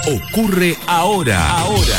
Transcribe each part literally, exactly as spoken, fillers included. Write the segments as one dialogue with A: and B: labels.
A: ocurre ahora. Ahora.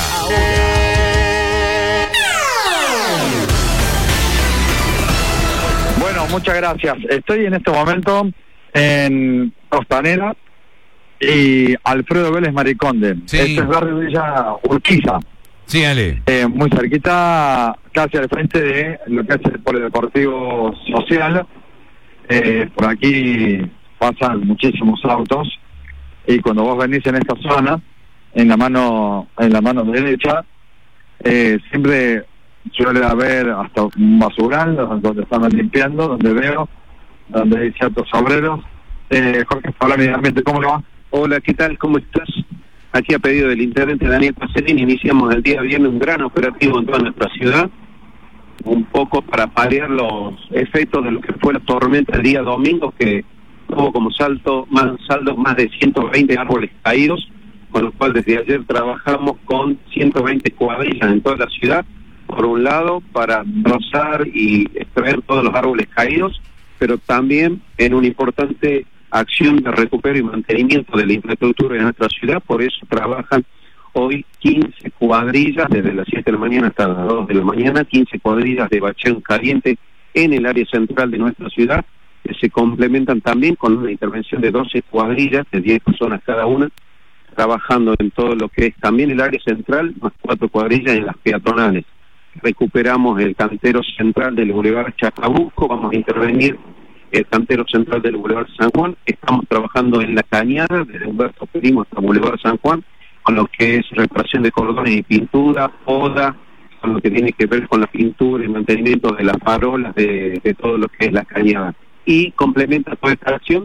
B: Bueno, muchas gracias. Estoy en este momento en Costanera y Alfredo Vélez Mariconde.
C: Sí.
B: Este es barrio Villa Urquiza.
C: Sí, Ale.
B: Eh, muy cerquita, casi al frente de lo que es el polideportivo social. Eh, por aquí pasan muchísimos autos y cuando vos venís en esta zona, en la mano en la mano derecha, eh, siempre suele haber hasta un basural donde están limpiando, donde veo, donde hay ciertos obreros. Eh, Jorge, habla medianamente, ¿cómo le va?
D: Hola, ¿qué tal? ¿Cómo estás? Aquí a pedido del intendente Daniel Pacerini iniciamos el día viernes un gran operativo en toda nuestra ciudad, un poco para paliar los efectos de lo que fue la tormenta el día domingo, que tuvo como salto más saldo más de ciento veinte árboles caídos, con lo cual desde ayer trabajamos con ciento veinte cuadrillas en toda la ciudad, por un lado para rozar y extraer todos los árboles caídos, pero también en una importante acción de recupero y mantenimiento de la infraestructura de nuestra ciudad. Por eso trabajan hoy quince cuadrillas desde las siete de la mañana hasta las dos de la mañana, quince cuadrillas de bacheo caliente en el área central de nuestra ciudad, que se complementan también con una intervención de doce cuadrillas de diez personas cada una, trabajando en todo lo que es también el área central, más cuatro cuadrillas en las peatonales. Recuperamos el cantero central del Boulevard Chacabuco, vamos a intervenir el cantero central del Boulevard San Juan. Estamos trabajando en la Cañada, desde Humberto Primo hasta Boulevard San Juan, con lo que es reparación de cordones y pintura, poda, con lo que tiene que ver con la pintura y mantenimiento de las farolas de, de todo lo que es la Cañada. Y complementa toda esta acción